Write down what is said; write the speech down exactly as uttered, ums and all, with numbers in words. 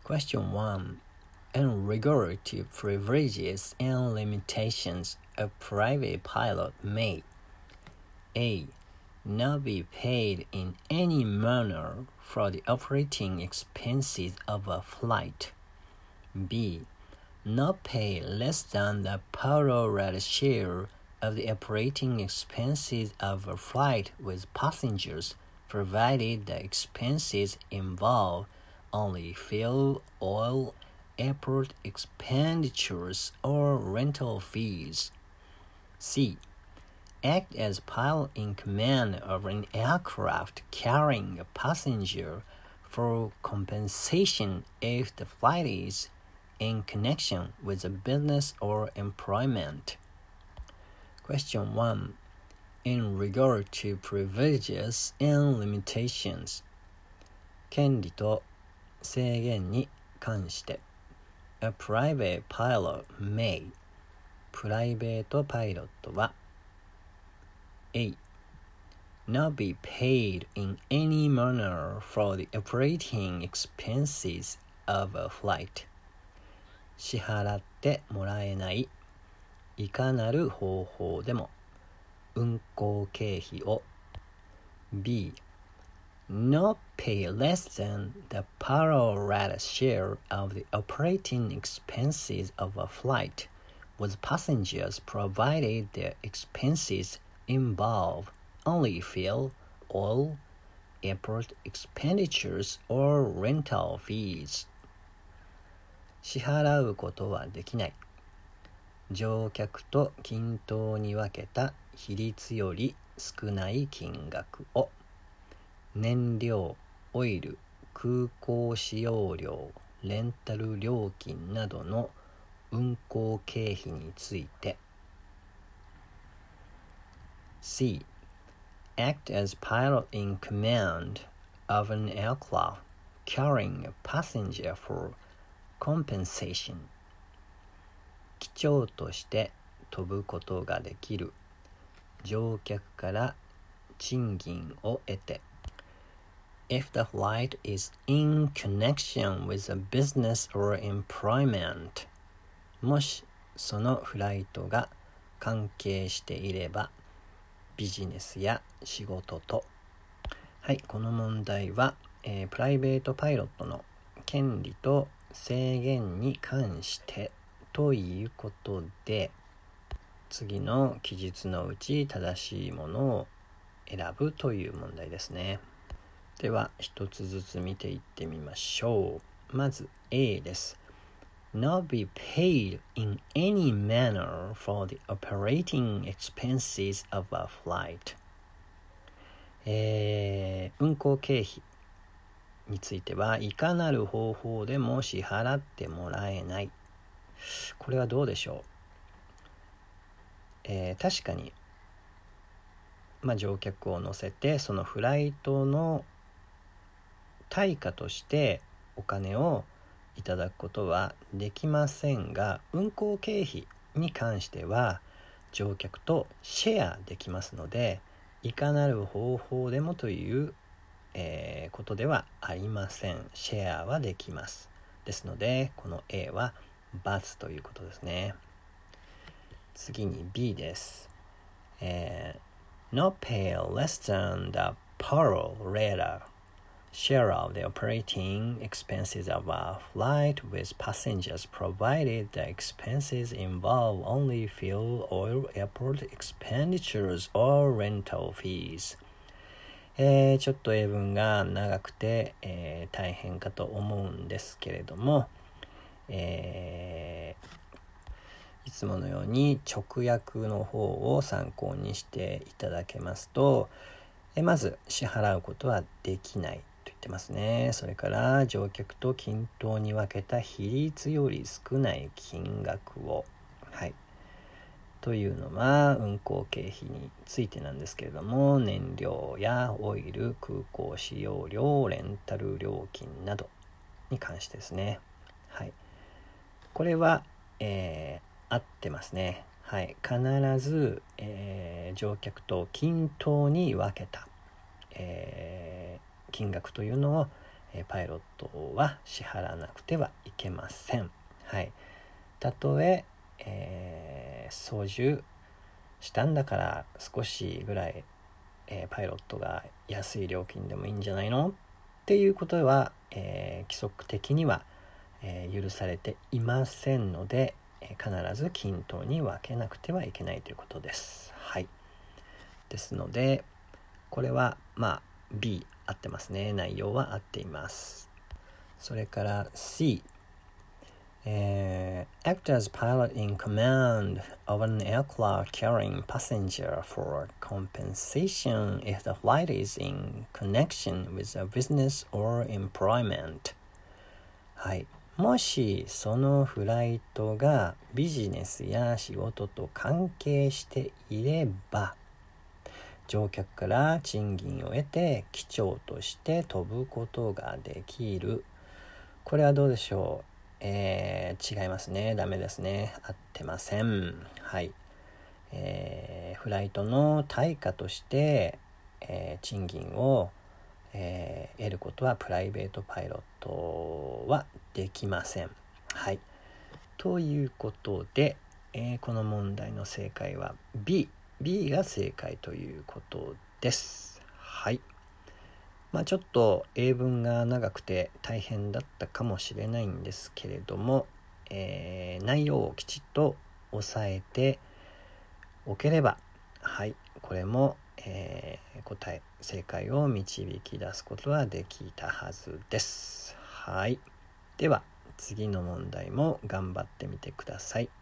Question one. In regard to privileges and limitations, a private pilot may A. Not be paid in any manner for the operating expenses of a flight. B. Not pay less than the pro rata share of the operating expenses of a flight with passengers, provided the expenses involve only fuel, oil, airport expenditures, or rental fees. C. Act as pilot in command of an aircraft carrying a passenger for compensation if the flight is in connection with a business or employment. Question one. In regard to privileges and limitations, 権利と制限に関して A private pilot may プライベートパイロットは A. Not be paid in any manner for the operating expenses of a flight. 支払ってもらえないいかなる方法でも運航経費を B. Not pay less than the pro rata share of the operating expenses of a flight with passengers provided the expenses involve only fuel, oil, airport expenditures, or rental fees. 支払うことはできない。乗客と均等に分けた比率より少ない金額を燃料、オイル、空港使用料、レンタル料金などの運航経費について C. Act as pilot in command of an aircraft carrying a passenger for compensation. 機長として飛ぶことができる乗客から賃金を得て If the flight is in connection with a business or employment もしそのフライトが関係していればビジネスや仕事とはいこの問題は、えー、プライベートパイロットの権利と制限に関してということで次の記述のうち正しいものを選ぶという問題ですね。では一つずつ見ていってみましょう。まず A です。Not be paid in any manner for the operating expenses of a flight、えー、運航経費についてはいかなる方法でも支払ってもらえない。これはどうでしょう、えー、確かに、まあ、乗客を乗せてそのフライトの対価としてお金をいただくことはできませんが運航経費に関しては乗客とシェアできますのでいかなる方法でもという、えー、ことではありません。シェアはできます。ですのでこの A は×ということですね。次に B です、えー、Not pay less than the pro rata share of the operating expenses of a flight with passengers provided the expenses involve only fuel, oil, airport expenditures, or rental fees、えー、ちょっと英文が長くて、えー、大変かと思うんですけれども、えー、いつものように直訳の方を参考にしていただけますと、えー、まず支払うことはできないと言ってますね。それから乗客と均等に分けた比率より少ない金額を、はい、というのは運航経費についてなんですけれども、燃料やオイル、空港使用料、レンタル料金などに関してですね。はい、これは、えー、合ってますね。はい、必ず、えー、乗客と均等に分けた、えー、金額というのを、 えー、パイロットは支払わなくてはいけません。はい。たとええー、操縦したんだから少しぐらい、えー、パイロットが安い料金でもいいんじゃないのっていうことは、えー、規則的には、えー、許されていませんので、えー、必ず均等に分けなくてはいけないということです。はい。ですのでこれはまあ B 合ってますね。内容は合っています。それから C、Uh, act as pilot in command of an aircraft carrying passenger for compensation if the flight is in connection with a business or employment. はい。もしそのフライトがビジネスや仕事と関係していれば、乗客から賃金を得て機長として飛ぶことができる。これはどうでしょう。えー、違いますね。ダメですね。合ってません。はい。えー、フライトの対価として、えー、賃金を、えー、得ることはプライベートパイロットはできません。はい。ということで、えー、この問題の正解は B。B が正解ということです。はい。まあちょっと英文が長くて大変だったかもしれないんですけれども、えー、内容をきちっと押さえておければ、はい、これも、えー、答え、正解を導き出すことはできたはずです。はい。では、次の問題も頑張ってみてください。